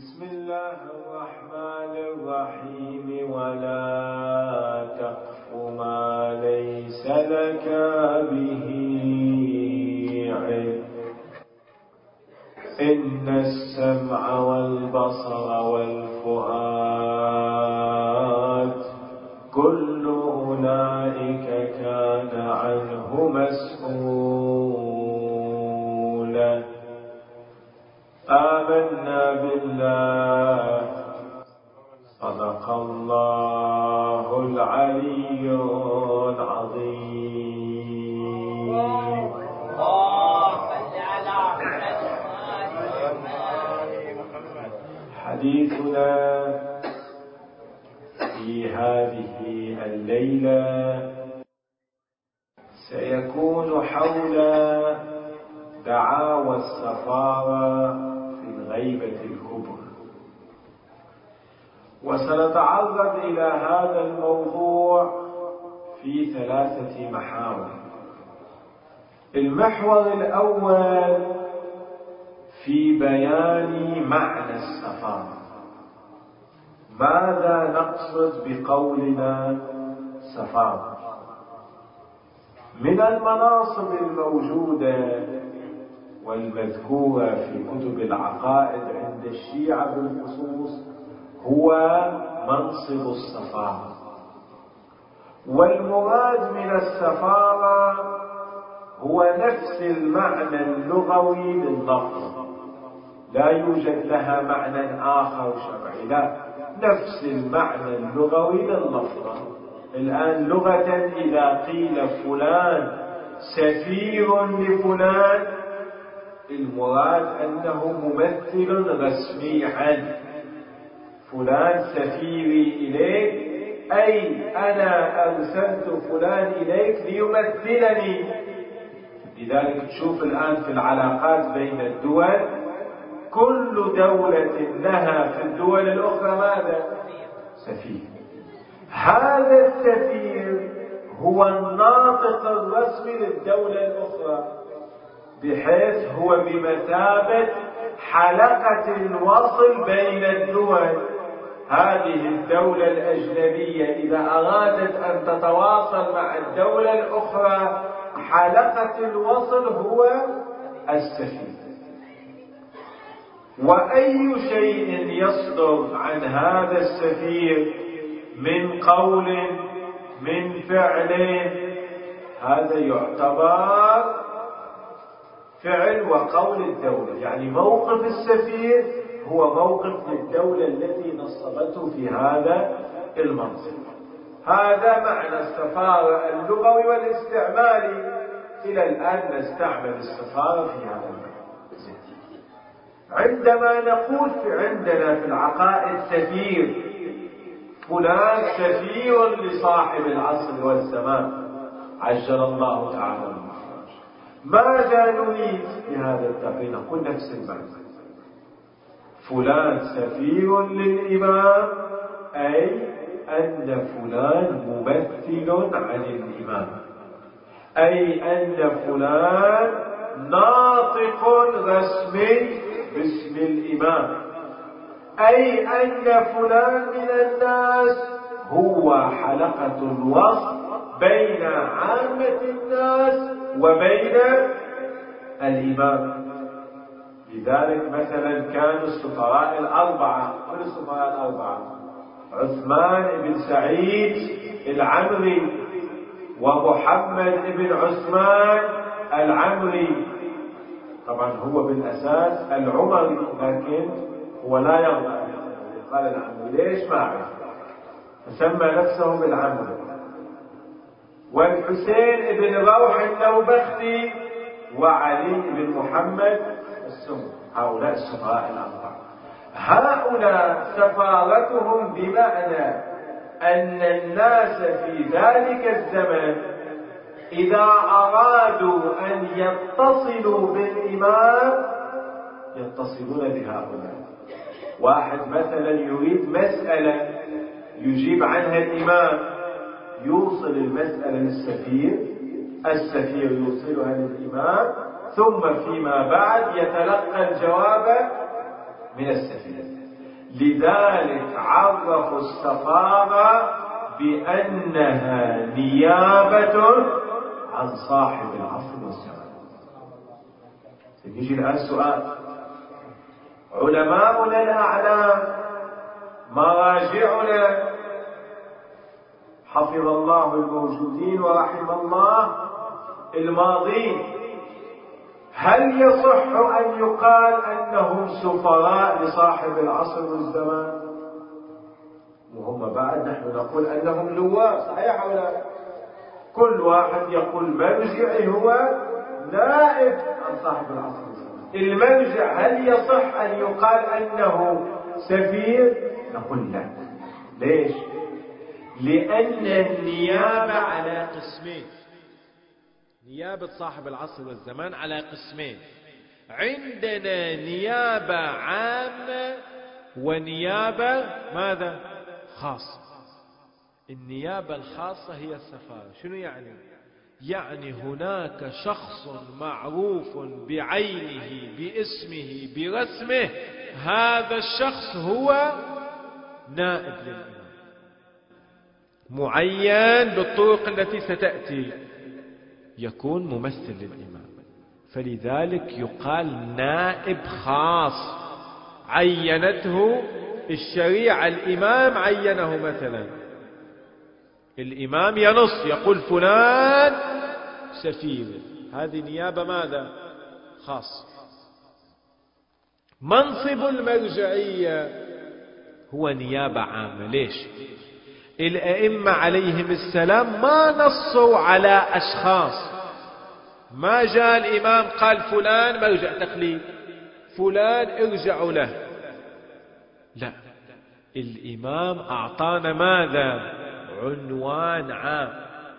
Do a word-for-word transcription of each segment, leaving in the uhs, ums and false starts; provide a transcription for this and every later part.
بسم الله الرحمن الرحيم ولا تقف ما ليس لك به علم إن السمع والبصر والفؤاد كل أولئك كان عنه مسؤولا آمنا بالله صدق الله العلي العظيم. حديثنا في هذه الليلة سيكون حول دعاوى السفارة في الغيبة الكبرى، وسنتعرض إلى هذا الموضوع في ثلاثة محاور. المحور الأول في بيان معنى السفارة، ماذا نقصد بقولنا سفارة؟ من المناصب الموجودة والمذكورة في كتب العقائد عند الشيعة بالخصوص هو منصب السفارة، والمراد من السفارة هو نفس المعنى اللغوي لللفظ، لا يوجد لها معنى آخر شرعي، لا، نفس المعنى اللغوي لللفظ. الآن لغة إذا قيل فلان سفير لفلان، المراد أنه ممثل رسمي عنه، فلان سفيري إليك، أي أنا أرسلت فلان إليك ليمثلني. لذلك تشوف الآن في العلاقات بين الدول كل دولة لها في الدول الأخرى ماذا؟ سفير. هذا السفير هو الناطق الرسمي للدولة الأخرى، بحيث هو بمثابة حلقة الوصل بين الدول. هذه الدولة الأجنبية إذا أرادت أن تتواصل مع الدولة الأخرى، حلقة الوصل هو السفير. وأي شيء يصدر عن هذا السفير من قول من فعل، هذا يعتبر فعل وقول الدولة، يعني موقف السفير هو موقف للدولة التي نصبته في هذا المنصب. هذا معنى السفارة اللغوي والاستعمالي. إلى الآن نستعمل السفارة في هذا المعنى. عندما نقول في عندنا في العقائد سفير، فلان سفير لصاحب العصر والزمان عجل الله تعالى، ماذا نريد بهذا التعبير؟ نقول نفس المعنى. فلان سفير للإمام، أي أن فلان ممثل عن الإمام، أي أن فلان ناطق رسمي باسم الإمام، أي أن فلان من الناس هو حلقة الوصل بين عامة الناس وبين الإمام. لذلك مثلا كانوا السفراء الأربعة، من السفراء الأربعة؟ عثمان بن سعيد العمري، ومحمد بن عثمان العمري، طبعا هو بالأساس العمري، لكن هو لا يرضى قال العمري، ليش؟ ما أعرف، فسمى نفسه بالعمري. والحسين بن روح النوبختي، وعلي بن محمد السمر، هؤلاء السفراء الأربعة. هؤلاء سفارتهم بمعنى أن الناس في ذلك الزمن إذا أرادوا أن يتصلوا بالإمام يتصلون بهؤلاء. واحد مثلا يريد مسألة يجيب عنها الإمام، يوصل المسألة للسفير، السفير يوصلها للإمام، ثم فيما بعد يتلقى الجواب من السفير. لذلك عرفوا السفارة بأنها نيابة عن صاحب العصر والزمان. يجي الآن سؤال: علماؤنا الأعلام مراجعنا حفظ الله الموجودين ورحم الله الماضين، هل يصح أن يقال أنهم سفراء لصاحب العصر والزمان؟ وهم بعد نحن نقول أنهم لواء، صحيح أو لا؟ كل واحد يقول مرجعي هو نائب عن صاحب العصر والزمان. المرجع هل يصح أن يقال أنه سفير؟ نقول لا. ليش؟ لأن النيابة على قسمين. نيابة صاحب العصر والزمان على قسمين: عندنا نيابة عامة ونيابة ماذا؟ خاصة. النيابة الخاصة هي السفارة. شنو يعني؟ يعني هناك شخص معروف بعينه باسمه برسمه، هذا الشخص هو نائب للإمام، معين بالطرق التي ستأتي، يكون ممثل للإمام، فلذلك يقال نائب خاص عينته الشريعة. الإمام عينه، مثلا الإمام ينص يقول فلان سفير، هذه نيابة ماذا؟ خاص. منصب المرجعية هو نيابة عامة. ليش؟ الأئمة عليهم السلام ما نصوا على أشخاص، ما جاء الإمام قال فلان مرجع تقليد، فلان ارجعوا له، لا، الإمام أعطانا ماذا؟ عنوان عام،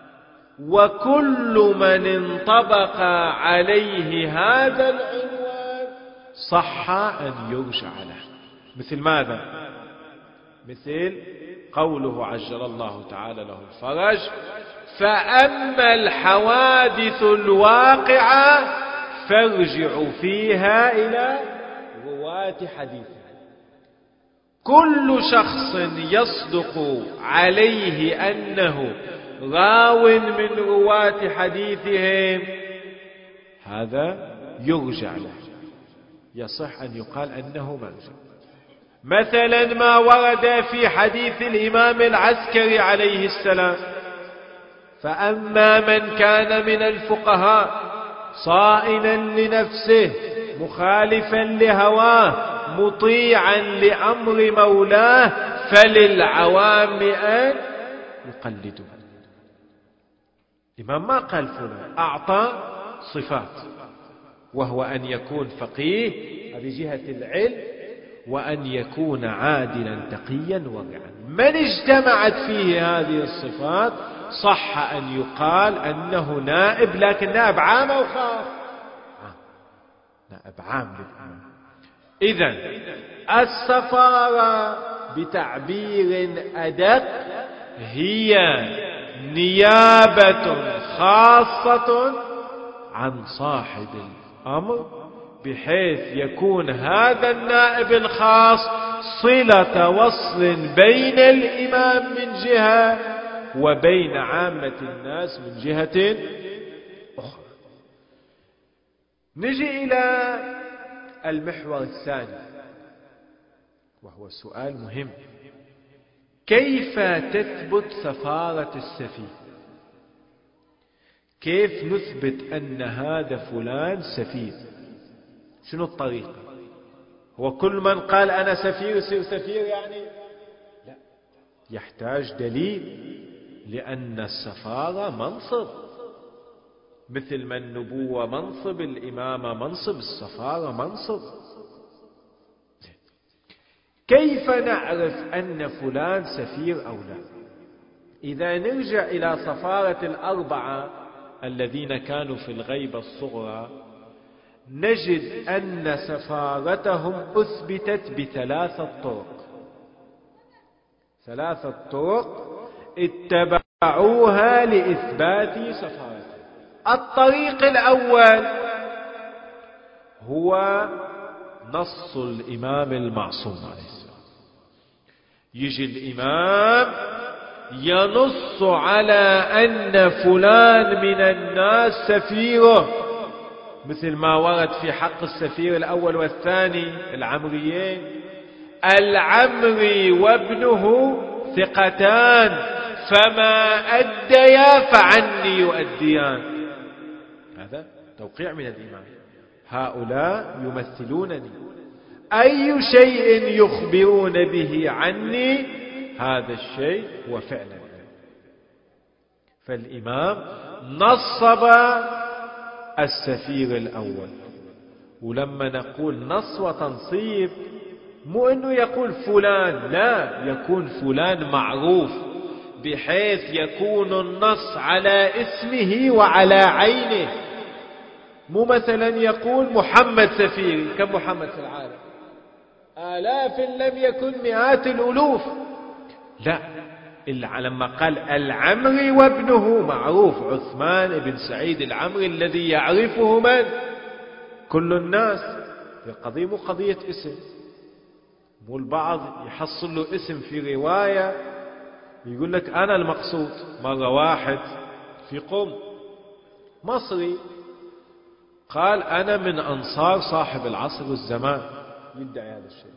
وكل من انطبق عليه هذا العنوان صح أن يرجع له. مثل ماذا؟ مثل قوله عجل الله تعالى له الفرج: فأما الحوادث الواقعة فارجعوا فيها إلى رواة حديثها. كل شخص يصدق عليه أنه راو من رواة حديثهم هذا يرجع له، يصح أن يقال أنه مرجع. مثلا ما ورد في حديث الإمام العسكري عليه السلام: فأما من كان من الفقهاء صائنا لنفسه مخالفا لهواه مطيعا لأمر مولاه فللعوام أن يقلدوا. الإمام ما قال فلان، أعطى صفات، وهو أن يكون فقيه، هذه جهة العلم، وأن يكون عادلا تقيا ورعا. من اجتمعت فيه هذه الصفات صح أن يقال أنه نائب، لكن نائب عام أو خاص؟ نائب عام للإمام. إذن السفارة بتعبير أدق هي نيابة خاصة عن صاحب الأمر، بحيث يكون هذا النائب الخاص صلة وصل بين الإمام من جهة وبين عامة الناس من جهة أخرى. نجي إلى المحور الثاني، وهو سؤال مهم: كيف تثبت سفارة السفير؟ كيف نثبت أن هذا فلان سفير؟ شنو الطريقة؟ هو كل من قال أنا سفير يصير سفير يعني؟ لا، يحتاج دليل، لأن السفارة منصب، مثل ما النبوة منصب، الإمامة منصب، السفارة منصب. كيف نعرف أن فلان سفير أو لا؟ إذا نرجع إلى سفارة الأربعة الذين كانوا في الغيبة الصغرى، نجد أن سفارتهم أثبتت بثلاثة طرق. ثلاثة طرق اتبعوها لإثبات سفارتهم. الطريق الأول هو نص الإمام المعصوم عليه السلام. يجي الإمام ينص على أن فلان من الناس سفيره، مثل ما ورد في حق السفير الأول والثاني العمريين: العمري وابنه ثقتان فما أديا فعني يؤديان. هذا توقيع من الإمام: هؤلاء يمثلونني، أي شيء يخبرون به عني هذا الشيء هو فعلا. فالإمام نصب السفير الأول. ولما نقول نص وتنصيب مو أنه يقول فلان، لا، يكون فلان معروف بحيث يكون النص على اسمه وعلى عينه. مو مثلا يقول محمد سفير، كم محمد في العالم؟ آلاف لم يكن مئات الألوف. لا، لما قال العمري وابنه معروف عثمان بن سعيد العمري الذي يعرفه من؟ كل الناس. القضية مو قضية اسم. مو البعض يحصل له اسم في رواية يقول لك أنا المقصود. مرة واحد في قم مصري قال أنا من أنصار صاحب العصر والزمان، يدعي هذا الشيء.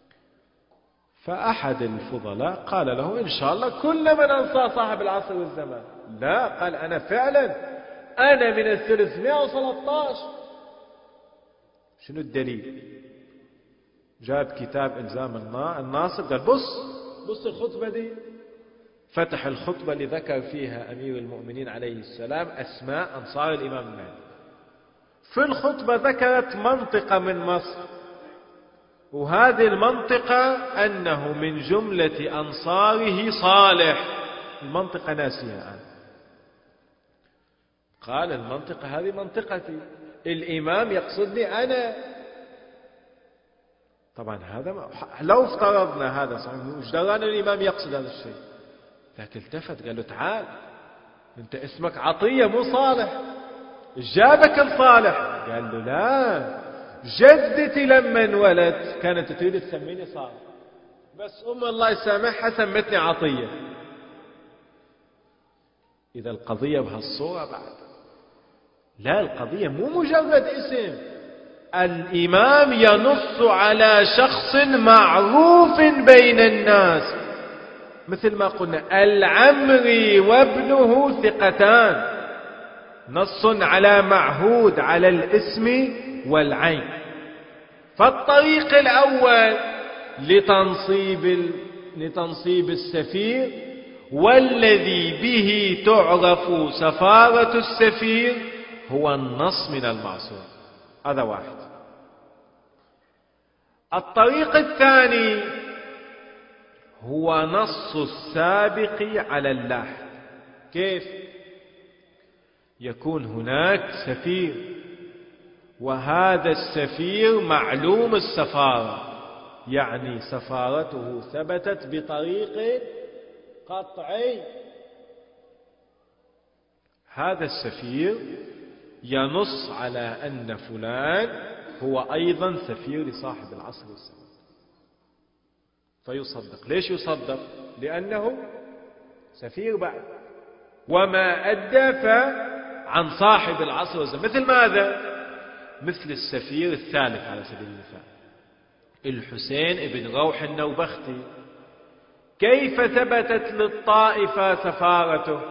فأحد الفضلاء قال له إن شاء الله كل من أنصار صاحب العصر والزمان. لا، قال أنا فعلا أنا من الثلاثمائة وثلاثة عشر. شنو الدليل؟ جاب كتاب إلزام الناصب قال بص بص الخطبة دي. فتح الخطبة اللي ذكر فيها أمير المؤمنين عليه السلام أسماء أنصار الإمام المهدي. في الخطبة ذكرت منطقة من مصر، وهذه المنطقة أنه من جملة أنصاره صالح. المنطقة ناسيها الآن. قال المنطقة هذه منطقتي، الإمام يقصدني أنا. طبعا هذا ما لو افترضنا هذا صحيح، مش درانا الإمام يقصد هذا الشيء. لكن التفت قال له تعال أنت اسمك عطية مو صالح، جابك الصالح. قال له لا، جدتي لما انولدت كانت تريد تسميني صالح، بس أم الله يسامحها سمتني عطية. إذا القضية بهالصورة بعد لا، القضية مو مجرد اسم. الإمام ينص على شخص معروف بين الناس، مثل ما قلنا العمري وابنه ثقتان، نص على معهود على الاسم والعين. فالطريق الأول لتنصيب لتنصيب السفير والذي به تعرف سفارة السفير هو النص من المعصوم. هذا واحد. الطريق الثاني هو نص السابق على اللاحق. كيف؟ يكون هناك سفير، وهذا السفير معلوم السفارة، يعني سفارته ثبتت بطريق قطعي. هذا السفير ينص على أن فلان هو أيضا سفير لصاحب العصر والزمان، فيصدق. ليش يصدق؟ لأنه سفير بعد، وما أدى فعن صاحب العصر والزمان. مثل ماذا؟ مثل السفير الثالث على سبيل المثال الحسين بن روح النوبختي. كيف ثبتت للطائفة سفارته؟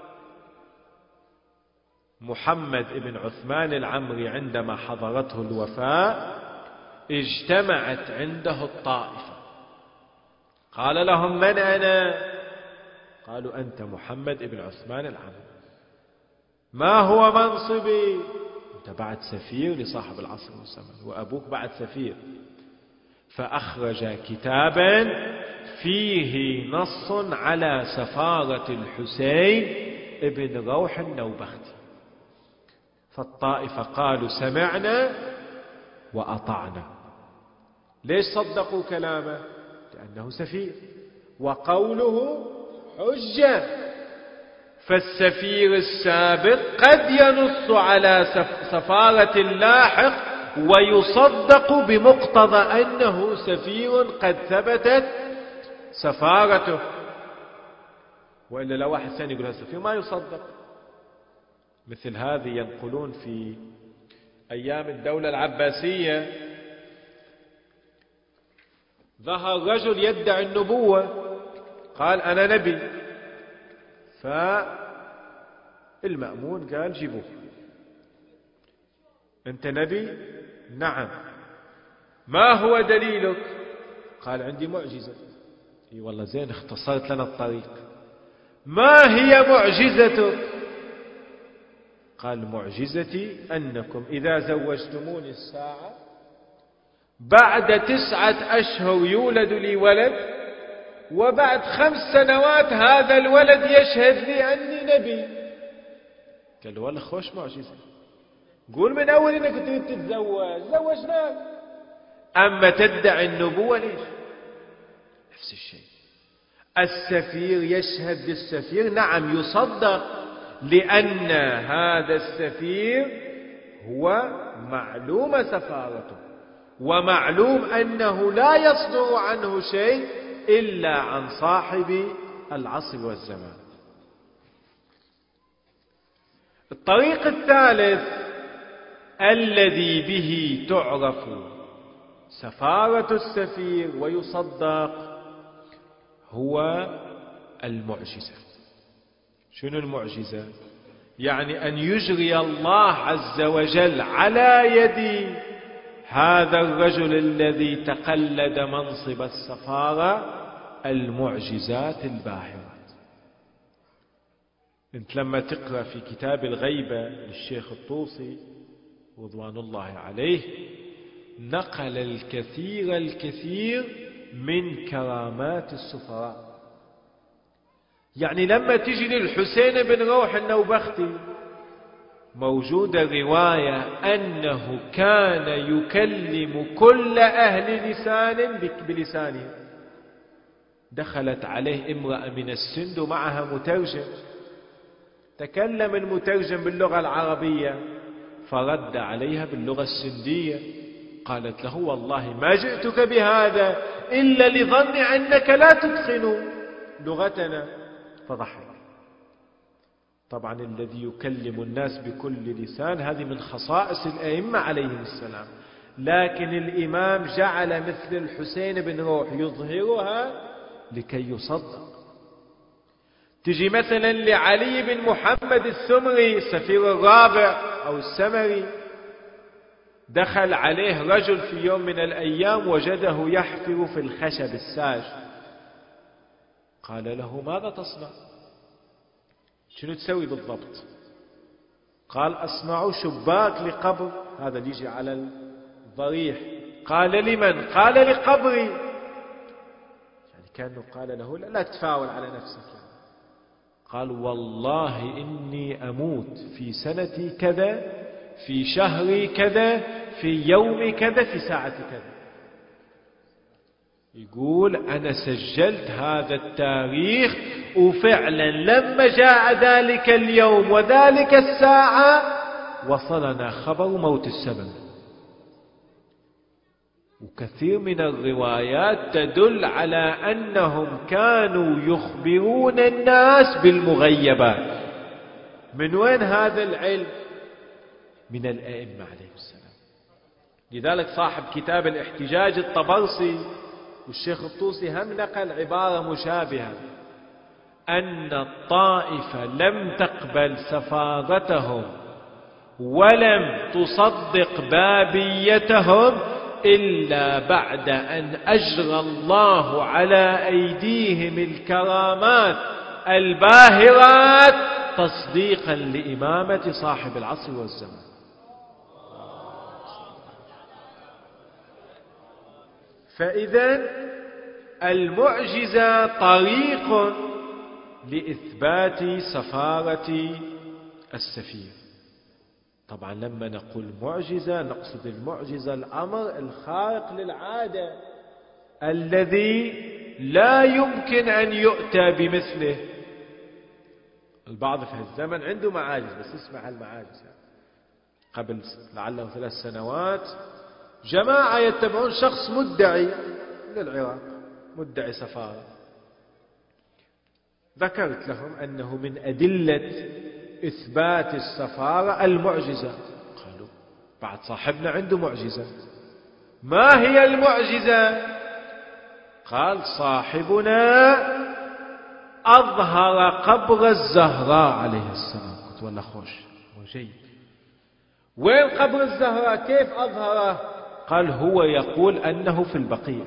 محمد بن عثمان العمري عندما حضرته الوفاة اجتمعت عنده الطائفة، قال لهم من أنا؟ قالوا أنت محمد بن عثمان العمري. ما هو منصبي؟ أنت بعد سفير لصاحب العصر والزمان، وأبوك بعد سفير. فأخرج كتابا فيه نص على سفارة الحسين بن روح النوبختي. فالطائفة قالوا سمعنا وأطعنا. ليش صدقوا كلامه؟ لأنه سفير وقوله حجة. فالسفير السابق قد ينص على سفارة اللاحق ويصدق بمقتضى أنه سفير قد ثبتت سفارته. وإلا لو واحد ثاني يقول هذا سفير ما يصدق. مثل هذه ينقلون في أيام الدولة العباسية ظهر رجل يدعي النبوة، قال أنا نبي، فالمأمون قال جيبوه. أنت نبي؟ نعم. ما هو دليلك؟ قال عندي معجزة. اي والله زين، اختصرت لنا الطريق. ما هي معجزتك؟ قال معجزتي أنكم إذا زوجتموني الساعة بعد تسعة أشهر يولد لي ولد، وبعد خمس سنوات هذا الولد يشهد لي أني نبي. قال له والله خوش معجزة، قول من أول إنك تريد تتزوج زوجناك، أما تدعي النبوة ليش؟ نفس الشيء. السفير يشهد للسفير، نعم يصدق، لأن هذا السفير هو معلوم سفارته، ومعلوم أنه لا يصدر عنه شيء إلا عن صاحب العصر والزمان. الطريق الثالث الذي به تعرف سفارة السفير ويصدق هو المعجزة. شنو المعجزة؟ يعني أن يجري الله عز وجل على يد هذا الرجل الذي تقلد منصب السفارة المعجزات الباهرات. انت لما تقرأ في كتاب الغيبة للشيخ الطوسي رضوان الله عليه نقل الكثير الكثير من كرامات السفراء. يعني لما تجي للحسين بن روح النوبختي موجودة رواية أنه كان يكلم كل أهل لسان بلسانه. دخلت عليه امرأة من السند ومعها مترجم، تكلم المترجم باللغة العربية فرد عليها باللغة السندية، قالت له والله ما جئتك بهذا إلا لظن أنك لا تتقن لغتنا، فضحك. طبعا الذي يكلم الناس بكل لسان هذه من خصائص الأئمة عليهم السلام، لكن الإمام جعل مثل الحسين بن روح يظهرها لكي يصدق. تجي مثلا لعلي بن محمد السمري السفير الرابع أو السمري، دخل عليه رجل في يوم من الأيام وجده يحفر في الخشب الساج، قال له ماذا تصنع؟ شنو تسوي بالضبط؟ قال أصنع شباك لقبر، هذا اللي يجي على الضريح. قال لمن؟ قال لقبري. يعني كأنه قال له لا, لا تفاول على نفسك يعني. قال والله إني أموت في سنتي كذا في شهري كذا في يوم كذا في ساعة كذا. يقول أنا سجلت هذا التاريخ، وفعلا لما جاء ذلك اليوم وذلك الساعة وصلنا خبر موت السبب. وكثير من الروايات تدل على أنهم كانوا يخبرون الناس بالمغيبات. من وين هذا العلم؟ من الأئمة عليهم السلام. لذلك صاحب كتاب الاحتجاج الطبرسي والشيخ الطوسي هم نقل عبارة مشابهة، أن الطائفة لم تقبل سفارتهم ولم تصدق بابيتهم إلا بعد أن أجرى الله على أيديهم الكرامات الباهرات تصديقا لإمامة صاحب العصر والزمان. فإذا المعجزة طريق لإثبات سفارة السفير. طبعا لما نقول معجزة نقصد المعجزة الأمر الخارق للعادة الذي لا يمكن أن يؤتى بمثله. البعض في الزمن عنده معاجز، بس اسمع المعاجز. قبل لعله ثلاث سنوات جماعة يتبعون شخص مدعي للعراق، مدعي سفارة. ذكرت لهم أنه من أدلة إثبات السفارة المعجزة. قالوا بعد صاحبنا عنده معجزة. ما هي المعجزة؟ قال صاحبنا أظهر قبر الزهراء عليه السلام. قلت والله خوش وجيد. وين قبر الزهراء؟ كيف أظهره؟ قال هو يقول أنه في البقيع.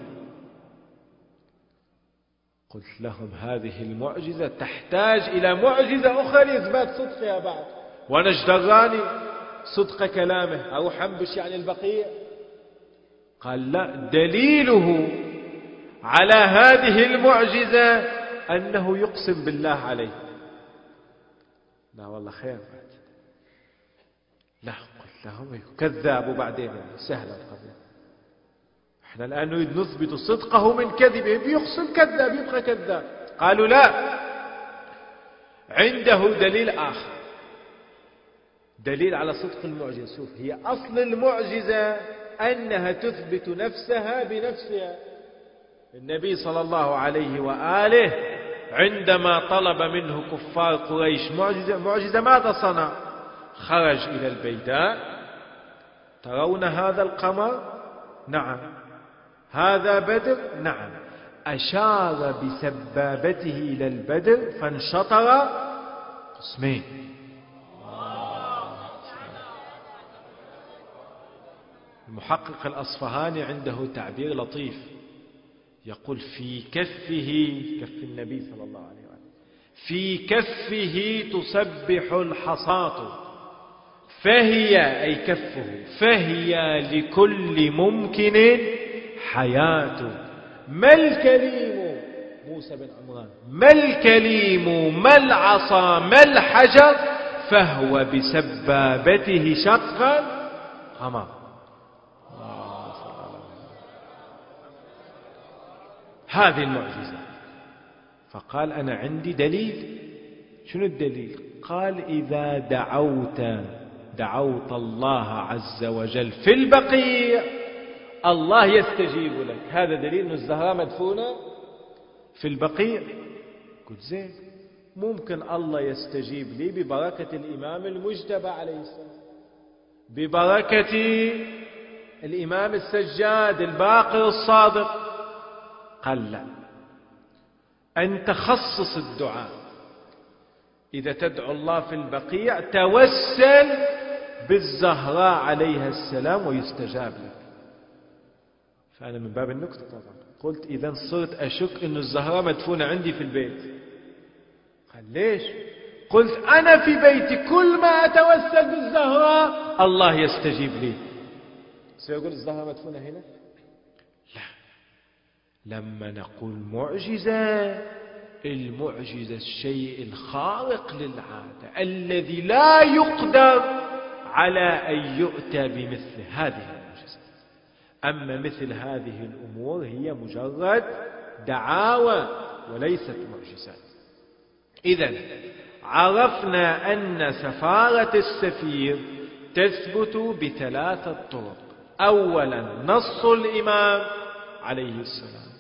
قلت لهم هذه المعجزة تحتاج إلى معجزة أخرى لإثبات صدقها بعد، وأنا اجدراني صدق كلامه أو حنبش يعني البقيع. قال لا، دليله على هذه المعجزة أنه يقسم بالله عليه. لا والله خير بعد. لا، قلت لهم كذاب وبعدين سهلة القضية. احنا الآن نريد نثبت صدقه من كذبه، بيقسم كذاب يبقى كذاب. قالوا لا، عنده دليل آخر، دليل على صدق المعجزة. شوف، هي أصل المعجزة أنها تثبت نفسها بنفسها. النبي صلى الله عليه وآله عندما طلب منه كفار قريش معجزة, معجزة ماذا صنع؟ خرج إلى البيداء: ترون هذا القمر؟ نعم. هذا بدر؟ نعم. أشار بسبابته إلى البدر فانشطر قسمين. المحقق الأصفهاني عنده تعبير لطيف، يقول في كفه، كف النبي صلى الله عليه وسلم، في كفه تسبح الحصاة فهي، أي كفه، فهي لكل ممكن حياة. ما الكليم؟ موسى بن عمران: ما الكليم ما العصا ما الحجر فهو بسبابته شق قمر. هذه المعجزة. فقال أنا عندي دليل. شنو الدليل؟ قال إذا دعوت دعوت الله عز وجل في البقيع الله يستجيب لك. هذا دليل أن الزهراء مدفونة في البقيع. قلت زين، ممكن الله يستجيب لي ببركة الإمام المجتبى عليه السلام، ببركة الإمام السجاد الباقر الصادق. قال لا، أنت خصص الدعاء. إذا تدعو الله في البقيع توسل بالزهراء عليها السلام ويستجاب لك. فأنا من باب النكتة طبعا قلت إذا صرت أشك أن الزهراء مدفونة عندي في البيت. قال ليش؟ قلت أنا في بيتي كل ما أتوسل بالزهراء الله يستجيب لي. سيقول الزهراء مدفونة هنا؟ لا، لما نقول معجزة، المعجزة الشيء الخارق للعادة الذي لا يقدر على أن يؤتى بمثل هذه المعجزة. أما مثل هذه الأمور هي مجرد دعاوى وليست معجزات. إذن عرفنا أن سفارة السفير تثبت بثلاثة طرق. أولا نص الإمام عليه السلام،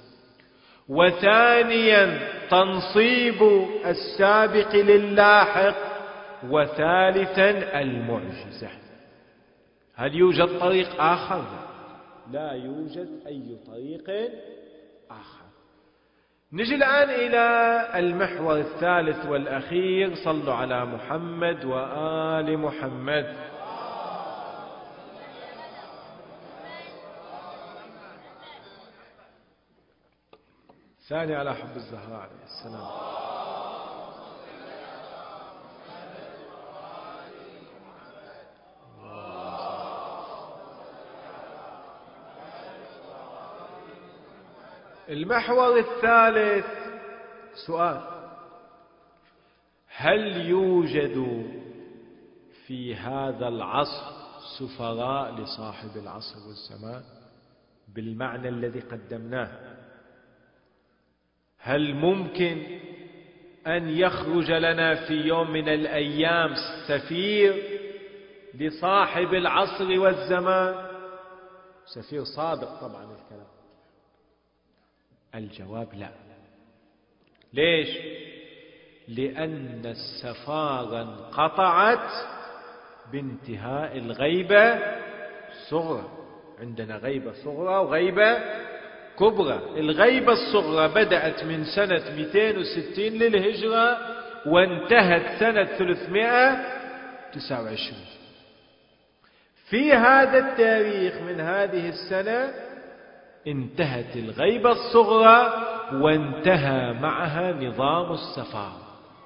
وثانيا تنصيب السابق للاحق، وثالثا المعجزة. هل يوجد طريق آخر؟ لا يوجد أي طريق آخر. نجي الآن إلى المحور الثالث والأخير. صلوا على محمد وآل محمد. ثاني على حب الزهراء عليه السلام. المحور الثالث سؤال: هل يوجد في هذا العصر سفراء لصاحب العصر والزمان بالمعنى الذي قدمناه؟ هل ممكن أن يخرج لنا في يوم من الأيام سفير لصاحب العصر والزمان؟ سفير صادق طبعا الكلام. الجواب لا. ليش؟ لأن السفارة انقطعت بانتهاء الغيبة الصغرى. عندنا غيبة صغرى وغيبة كبرى. الغيبة الصغرى بدأت من سنة مئتين وستين للهجرة وانتهت سنة ثلاثمائة وتسعة وعشرين. في هذا التاريخ من هذه السنة انتهت الغيبة الصغرى وانتهى معها نظام السفارة.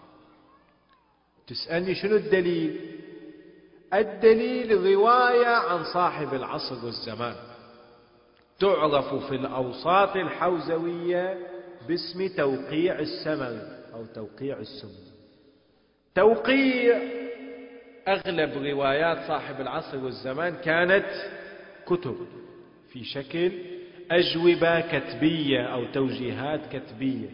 تسألني شنو الدليل؟ الدليل رواية عن صاحب العصر والزمان تعرف في الأوساط الحوزوية باسم توقيع السمري أو توقيع السمري. توقيع أغلب روايات صاحب العصر والزمان كانت كتب في شكل أجوبة كتبية أو توجيهات كتبية.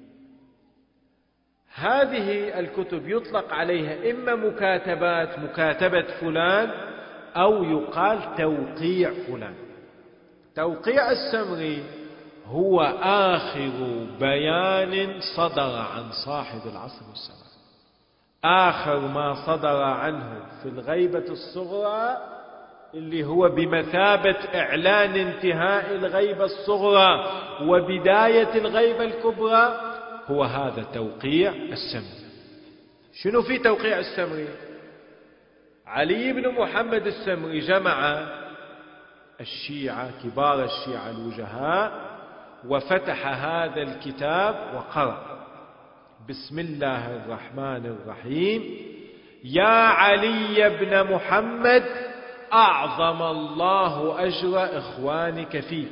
هذه الكتب يطلق عليها إما مكاتبات، مكاتبة فلان، أو يقال توقيع فلان. توقيع السمري هو آخر بيان صدر عن صاحب العصر والزمان، آخر ما صدر عنه في الغيبة الصغرى، اللي هو بمثابة إعلان انتهاء الغيبة الصغرى وبداية الغيبة الكبرى، هو هذا توقيع السمري. شنو في توقيع السمري؟ علي بن محمد السمري جمع الشيعة، كبار الشيعة الوجهاء، وفتح هذا الكتاب وقرأ: بسم الله الرحمن الرحيم، يا علي بن محمد، أعظم الله أجر إخوانك فيك،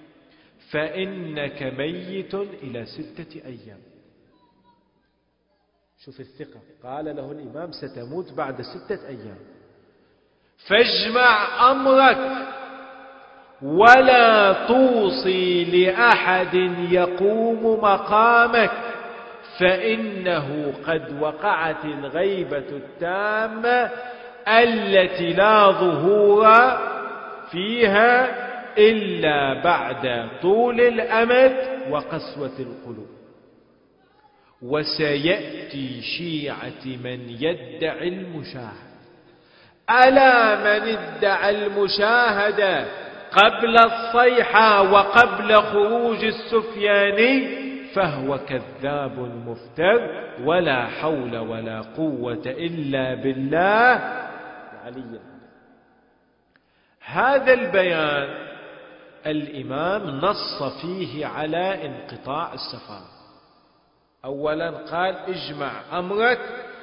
فإنك ميت إلى ستة أيام. شوف الثقة، قال له الإمام ستموت بعد ستة أيام، فاجمع أمرك ولا توصي لأحد يقوم مقامك، فإنه قد وقعت الغيبة التامة التي لا ظهور فيها إلا بعد طول الأمد وقسوة القلوب، وسيأتي شيعة من يدعي المشاهدة. ألا من ادعى المشاهدة قبل الصيحة وقبل خروج السفياني فهو كذاب مفتر، ولا حول ولا قوة إلا بالله العلي. هذا البيان الإمام نص فيه على انقطاع السفارة. أولا قال: اجمع أمرك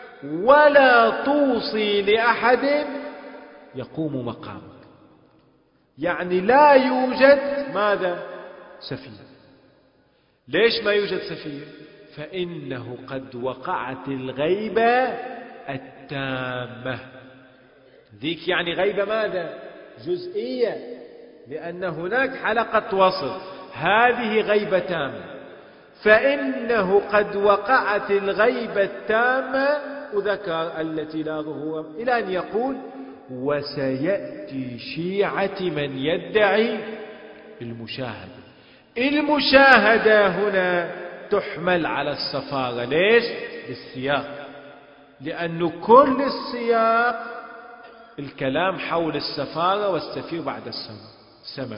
ولا توصي لأحد يقوم مقامك، يعني لا يوجد ماذا؟ سفير. ليش ما يوجد سفير؟ فإنه قد وقعت الغيبة التامة. ذيك يعني غيبة ماذا؟ جزئية، لأن هناك حلقة وصل، هذه غيبة تامة. فإنه قد وقعت الغيبة التامة، وذكر التي لا ظهور، إلى أن يقول: وسيأتي شيعة من يدعي المشاهدة. المشاهدة هنا تحمل على السفارة. ليش؟ للسياق، لأن كل السياق الكلام حول السفارة والسفير بعد السمر.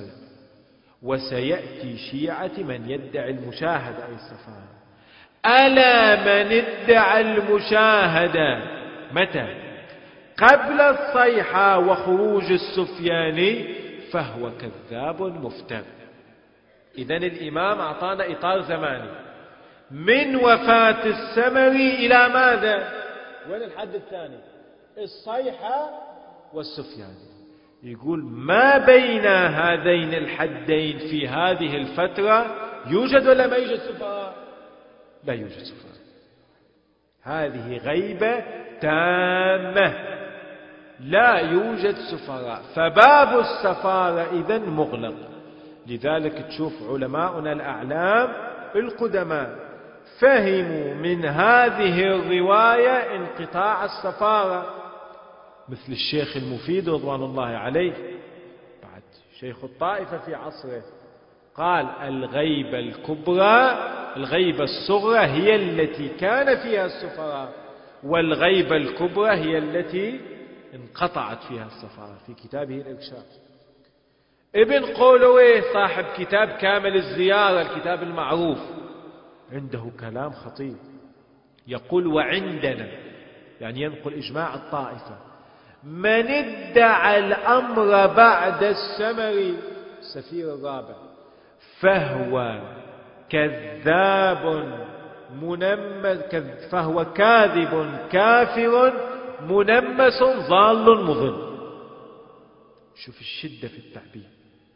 وسيأتي شيعة من يدعي المشاهدة أي السفارة. ألا من ادعى المشاهدة متى؟ قبل الصيحة وخروج السفياني فهو كذاب مفتر. إذن الإمام أعطانا إطار زماني من وفاة السمري إلى ماذا؟ وين الحد الثاني؟ الصيحة والسفياني. يقول ما بين هذين الحدين في هذه الفترة يوجد ولا ما يوجد سفراء؟ لا يوجد سفراء. هذه غيبة تامة، لا يوجد سفراء، فباب السفارة إذن مغلق. لذلك تشوف علماؤنا الأعلام القدماء فهموا من هذه الرواية انقطاع السفارة، مثل الشيخ المفيد رضوان الله عليه، بعد شيخ الطائفة في عصره قال الغيبة الكبرى، الغيبة الصغرى هي التي كان فيها السفراء، والغيبة الكبرى هي التي انقطعت فيها السفارة، في كتابه الإرشاد. ابن قولويه صاحب كتاب كامل الزيارة، الكتاب المعروف، عنده كلام خطير، يقول وعندنا، يعني ينقل إجماع الطائفة، من ادعى الأمر بعد السمر السفير الرابع فهو كذاب منمس، فهو كاذب كافر منمس ضال مضل. شوف الشدة في التعبير.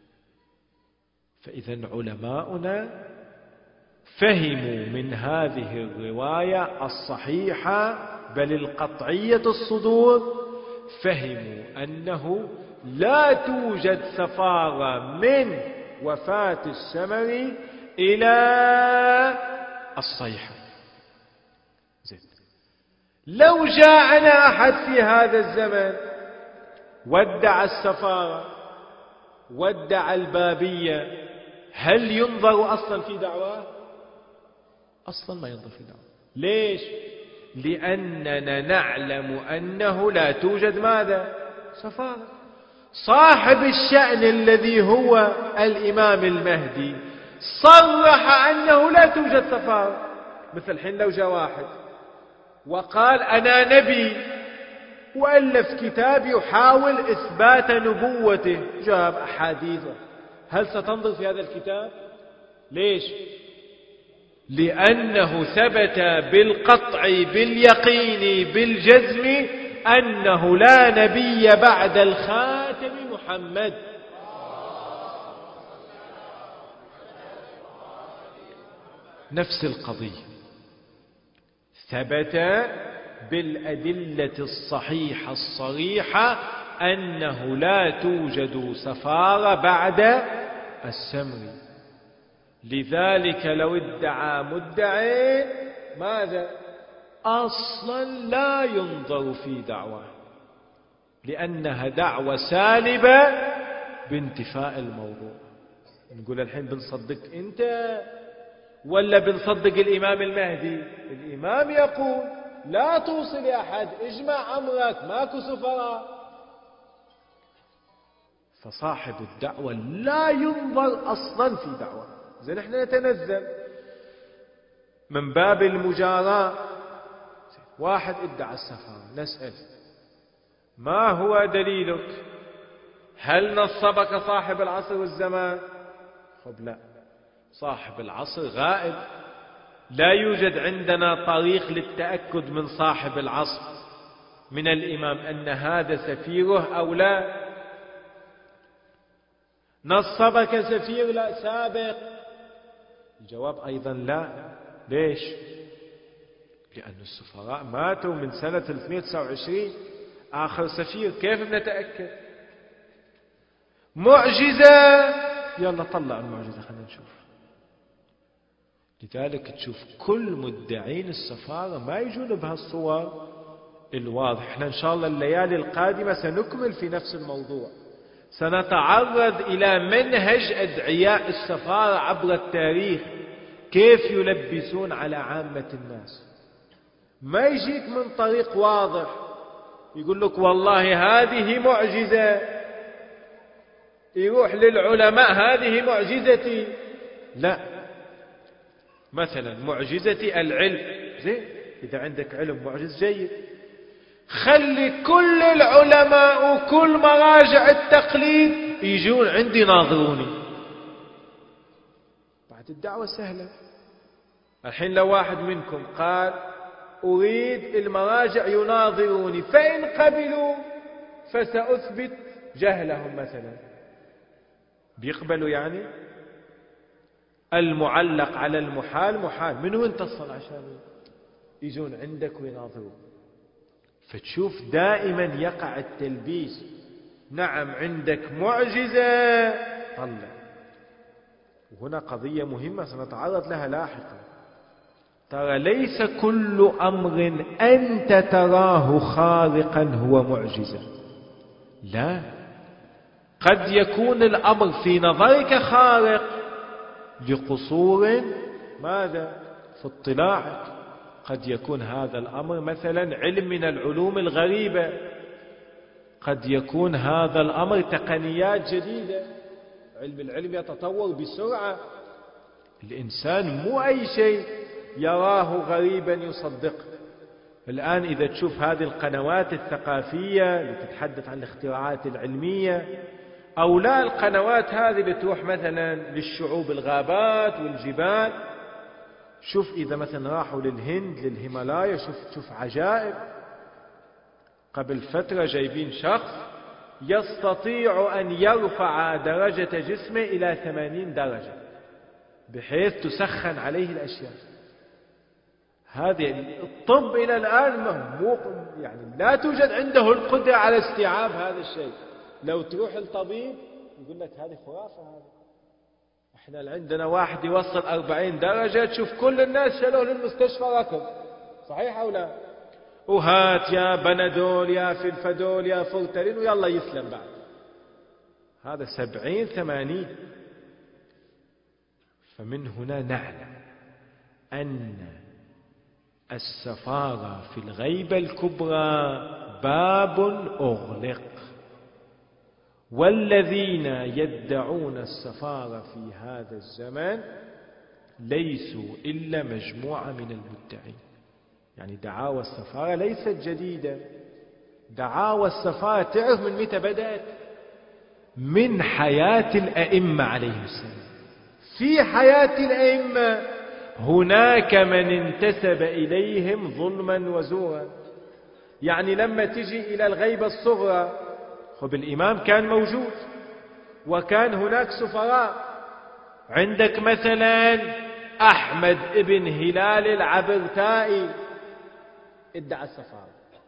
فإذا علماؤنا فهموا من هذه الرواية الصحيحة بل القطعية الصدور، فهموا أنه لا توجد سفارة من وفاة السمري إلى الصيحة. زين. لو جاءنا أحد في هذا الزمن وادعى السفارة وادعى البابية، هل ينظر أصلا في دعواه؟ أصلا ما ينظر في دعواه. ليش؟ لأننا نعلم أنه لا توجد ماذا؟ سفارة. صاحب الشأن الذي هو الإمام المهدي صرح أنه لا توجد سفارة. مثل حين لو جاء واحد وقال أنا نبي وألف كتاب يحاول إثبات نبوته، جاب أحاديثه، هل ستنظر في هذا الكتاب؟ ليش؟ لأنه ثبت بالقطع باليقين بالجزم أنه لا نبي بعد الخاتم محمد. نفس القضية، ثبت بالأدلة الصحيحة الصريحة أنه لا توجد سفارة بعد السمر. لذلك لو ادعى مدعي ماذا؟ أصلا لا ينظر في دعوة، لأنها دعوة سالبة بانتفاء الموضوع. نقول الحين بنصدق أنت ولا بنصدق الإمام المهدي؟ الإمام يقول لا توصل أحد، اجمع أمرك، ماكو سفراء. فصاحب الدعوة لا ينظر أصلا في دعوة. زين، احنا نتنزل من باب المجاراة. واحد ادعى السفارة، نسأل ما هو دليلك؟ هل نصبك صاحب العصر والزمان؟ خب لا، صاحب العصر غائب، لا يوجد عندنا طريق للتأكد من صاحب العصر من الإمام أن هذا سفيره أو لا. نصبك سفير لا سابق؟ الجواب أيضا لا. ليش؟ لأن السفراء ماتوا من سنة ثلاثمائة وتسعة وعشرين، آخر سفير كيف بنتأكد؟ معجزة، يلا طلع المعجزة خلينا نشوف. لذلك تشوف كل مدعين السفارة ما يجون بهالصور الواضح. احنا ان شاء الله الليالي القادمة سنكمل في نفس الموضوع، سنتعرض إلى منهج أدعياء السفارة عبر التاريخ، كيف يلبسون على عامة الناس. ما يجيك من طريق واضح يقول لك والله هذه معجزة، يروح للعلماء هذه معجزتي. لا، مثلا معجزتي العلم، زين، إذا عندك علم معجز جيد، خلي كل العلماء وكل مراجع التقليد يجون عندي ناظروني. بعد الدعوة سهلة. الحين لو واحد منكم قال أريد المراجع يناظروني، فإن قبلوا فسأثبت جهلهم مثلا، بيقبلوا؟ يعني المعلق على المحال محال، من وين تصل عشان يجون عندك ويناظرون؟ فتشوف دائما يقع التلبيس. نعم عندك معجزة، طلع. وهنا قضية مهمة سنتعرض لها لاحقا. ترى ليس كل أمر أنت تراه خارقا هو معجزة، لا. قد يكون الأمر في نظرك خارق لقصور ماذا في اطلاعك. قد يكون هذا الأمر مثلا علم من العلوم الغريبة، قد يكون هذا الأمر تقنيات جديدة. علم العلم يتطور بسرعة، الإنسان مو أي شيء يراه غريبا يصدقه. الآن إذا تشوف هذه القنوات الثقافية اللي تتحدث عن الاختراعات العلمية، أو لا القنوات هذه اللي تروح مثلا للشعوب الغابات والجبال، شوف إذا مثلا راحوا للهند للهيمالايا، شوف شوف عجائب. قبل فترة جايبين شخص يستطيع أن يرفع درجة جسمه إلى ثمانين درجة بحيث تسخن عليه الأشياء. هذه الطب إلى الآن مو يعني لا توجد عنده القدرة على استيعاب هذا الشيء. لو تروح الطبيب يقول لك هذه خرافة. هذه احنا عندنا واحد يوصل أربعين درجة تشوف كل الناس شالوه للمستشفى ركض، صحيح أو لا؟ وهات يا بنادول يا فلفدول يا فورتالين ويلا يسلم بعد. هذا سبعين ثمانين. فمن هنا نعلم أن السفارة في الغيبة الكبرى باب أغلق، والذين يدعون السفارة في هذا الزمن ليسوا إلا مجموعة من المدعين. يعني دعاوى السفارة ليست جديدة. دعاوى السفارة تعرف من متى بدأت؟ من حياة الأئمة عليهم السلام. في حياة الأئمة هناك من انتسب إليهم ظلما وزورا. يعني لما تجي إلى الغيبة الصغرى، خب الإمام كان موجود وكان هناك سفراء. عندك مثلا أحمد ابن هلال العبرتائي ادعى السفارة،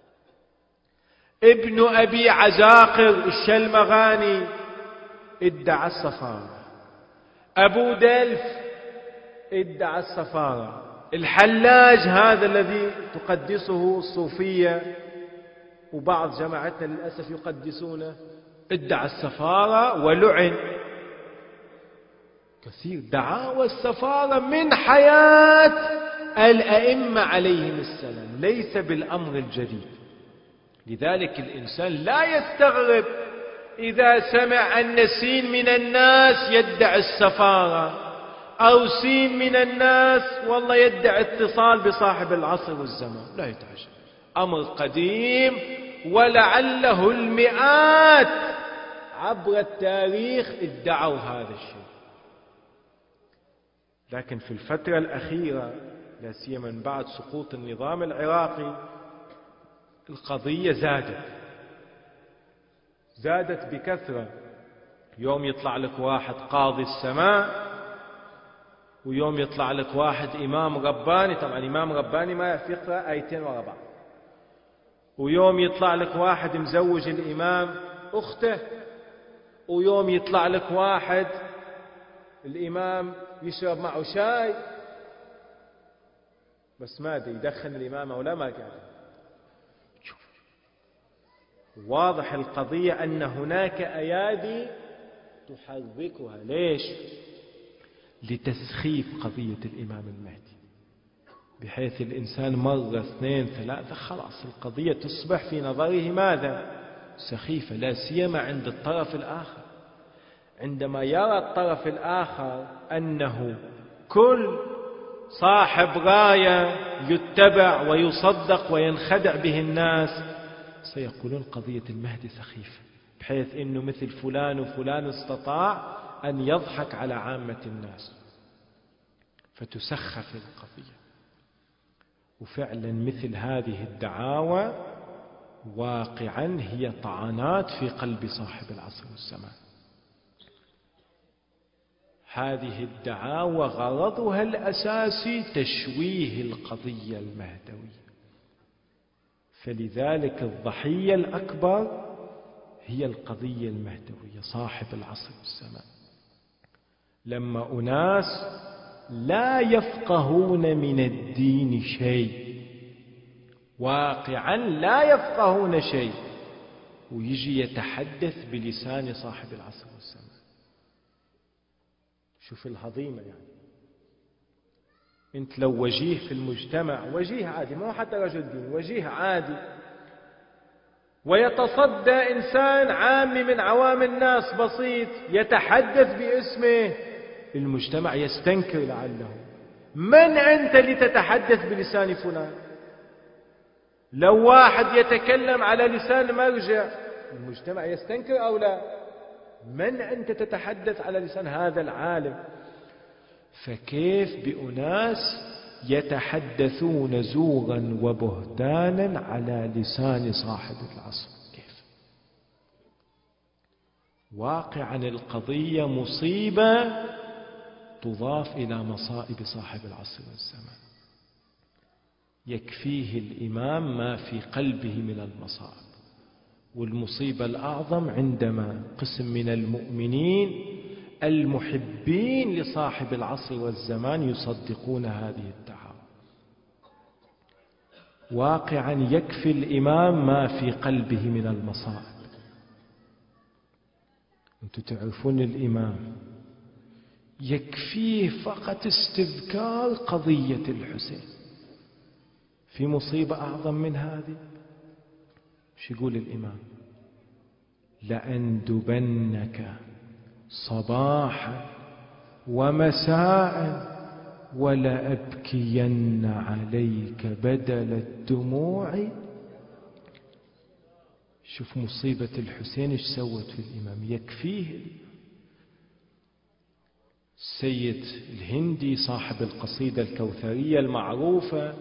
ابن أبي عزاقر الشلمغاني ادعى السفارة، أبو دلف ادعى السفارة، الحلاج هذا الذي تقدسه الصوفية وبعض جماعتنا للأسف يقدسونه ادعى السفارة ولعن. كثير دعاوى السفارة من حياة الأئمة عليهم السلام، ليس بالأمر الجديد. لذلك الإنسان لا يستغرب إذا سمع أن سين من الناس يدعي السفارة، أو سين من الناس والله يدعي اتصال بصاحب العصر والزمان. لا يتعجب، أمر قديم ولعله المئات عبر التاريخ ادعوا هذا الشيء. لكن في الفترة الأخيرة لا سيما من بعد سقوط النظام العراقي القضية زادت زادت بكثرة. يوم يطلع لك واحد قاضي السماء، ويوم يطلع لك واحد إمام رباني. طبعا إمام رباني ما يعرف يقرأ آيتين ورا بعض. ويوم يطلع لك واحد مزوج الإمام أخته، ويوم يطلع لك واحد الإمام يشرب معه شاي، بس ما أدري يدخن الإمام أو لا، ما كان. واضح القضية أن هناك أيادي تحركها. ليش؟ لتسخيف قضية الإمام المهدي، بحيث الإنسان مرة اثنين ثلاثة خلاص القضية تصبح في نظره ماذا؟ سخيفة. لا سيما عند الطرف الآخر، عندما يرى الطرف الآخر أنه كل صاحب راية يتبع ويصدق وينخدع به الناس، سيقولون قضية المهدي سخيفة، بحيث أنه مثل فلان وفلان استطاع أن يضحك على عامة الناس، فتسخف القضية. وفعلا مثل هذه الدعاوى واقعا هي طعنات في قلب صاحب العصر والزمان. هذه الدعاوى غرضها الأساسي تشويه القضية المهدوية. فلذلك الضحية الأكبر هي القضية المهدوية، صاحب العصر والزمان. لما أناس لا يفقهون من الدين شيء، واقعا لا يفقهون شيء، ويجي يتحدث بلسان صاحب العصر والزمان. شوف الهضيمة يعني. انت لو وجيه في المجتمع، وجيه عادي، مو حتى رجل دين، وجيه عادي، ويتصدى إنسان عامي من عوام الناس بسيط يتحدث باسمه، المجتمع يستنكر لعله. من أنت لتتحدث بلسان فلان؟ لو واحد يتكلم على لسان مرجع، المجتمع يستنكر أو لا؟ من أنت تتحدث على لسان هذا العالم؟ فكيف بأناس يتحدثون زورا وبهتانا على لسان صاحب العصر؟ كيف؟ واقعا القضية مصيبة تضاف إلى مصائب صاحب العصر والزمان. يكفيه الإمام ما في قلبه من المصائب، والمصيبة الأعظم عندما قسم من المؤمنين المحبين لصاحب العصر والزمان يصدقون هذه الدعوة. واقعا يكفي الإمام ما في قلبه من المصائب. أنتم تعرفون الإمام يكفيه فقط استذكار قضية الحسين. في مصيبة أعظم من هذه؟ شو يقول الإمام؟ لأندبنك صباحا ومساء ولأبكين عليك بدل الدموع. شوف مصيبة الحسين ايش سوت في الإمام. يكفيه. السيد الهندي صاحب القصيدة الكوثرية المعروفة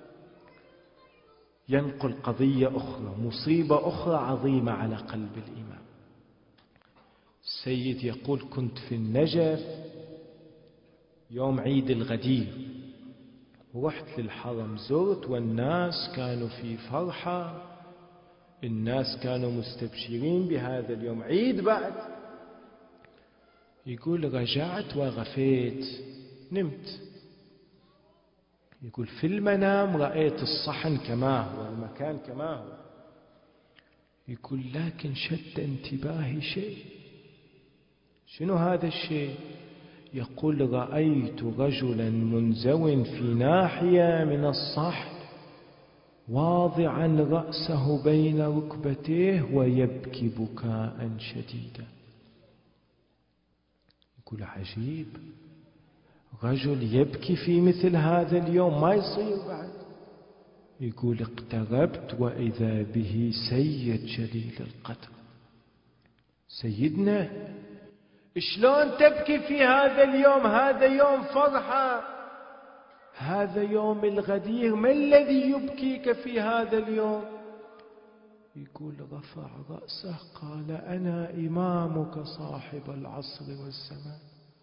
ينقل قضية أخرى، مصيبة أخرى عظيمة على قلب الإمام. السيد يقول: كنت في النجف يوم عيد الغدير، ورحت للحرم زرت، والناس كانوا في فرحة، الناس كانوا مستبشرين بهذا اليوم عيد بعد. يقول: رجعت وغفيت، نمت. يقول: في المنام رأيت الصحن كما هو، المكان كما هو. يقول: لكن شد انتباهي شيء. شنو هذا الشيء؟ يقول: رأيت رجلا منزو في ناحية من الصحن واضعا رأسه بين ركبتيه ويبكي بكاء شديدا. يقول: عجيب، رجل يبكي في مثل هذا اليوم، ما يصير بعد. يقول: اقتربت وإذا به سيد جليل القدر. سيدنا، شلون تبكي في هذا اليوم؟ هذا يوم فرحة، هذا يوم الغدير، ما الذي يبكيك في هذا اليوم؟ يقول: رفع رأسه قال: أنا إمامك صاحب العصر والزمان.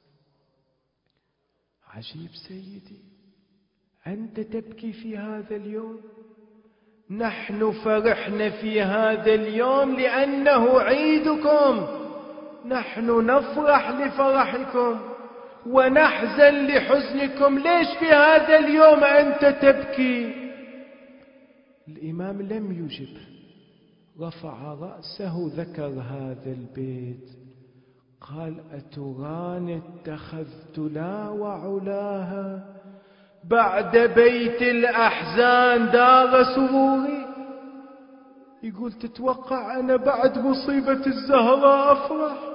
عجيب سيدي، أنت تبكي في هذا اليوم؟ نحن فرحنا في هذا اليوم لأنه عيدكم، نحن نفرح لفرحكم ونحزن لحزنكم. ليش في هذا اليوم أنت تبكي؟ الإمام لم يجب، رفع رأسه ذكر هذا البيت، قال: أتراني اتخذت لا وعلاها بعد بيت الأحزان دار سروري. يقول: تتوقع أنا بعد مصيبة الزهراء أفرح؟